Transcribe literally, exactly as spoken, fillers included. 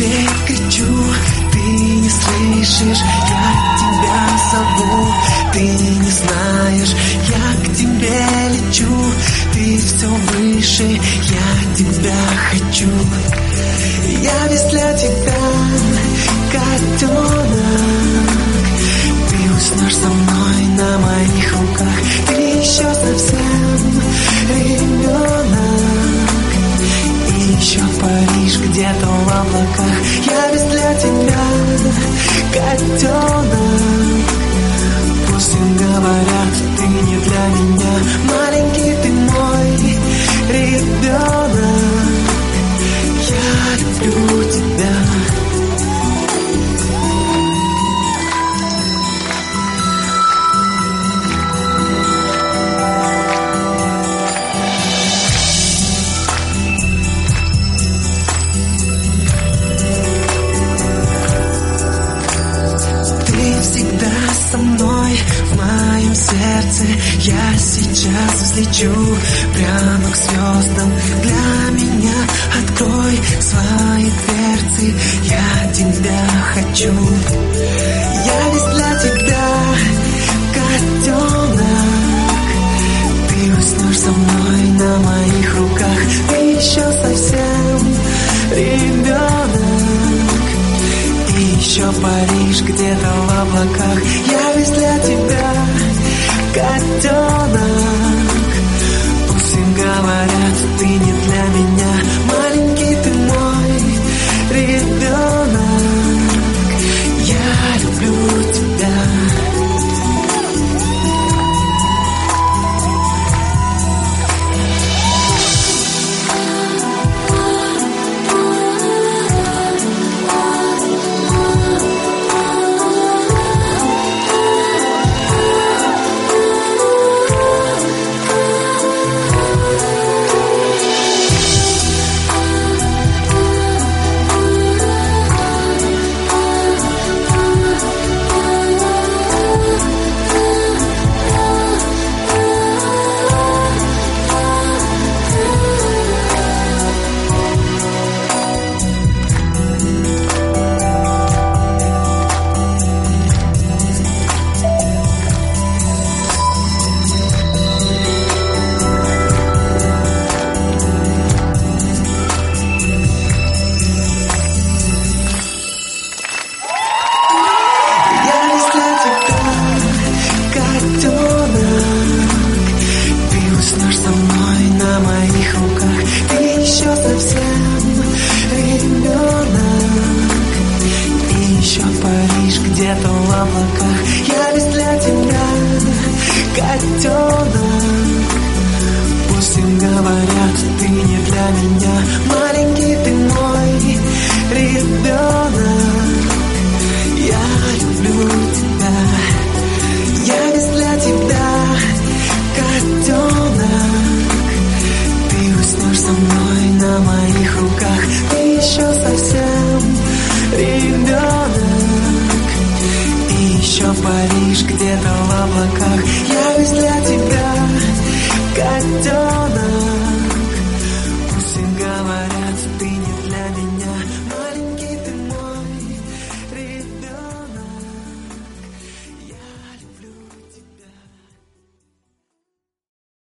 тебе кричу, ты не слышишь, я тебя зову, ты не знаешь, я к тебе лечу, ты все выше, я тебя хочу. Я весь для тебя, котенок, ты уснешь со мной на моих руках, ты еще совсем ребенок, и еще паришь где-то в облаках. Я весь для тебя, котенок, пусть говорят, ты не для меня, маленький ты мой ребенок, я люблю тебя. Со мной в моем сердце, я сейчас взлечу прямо к звездам. Для меня открой свои дверцы, я тебя хочу. Я весь для тебя, котенок, ты уснешь со мной на моих руках, ты еще совсем ребенок, и еще паришь где-то в облаках. Я весь для тебя, котенок,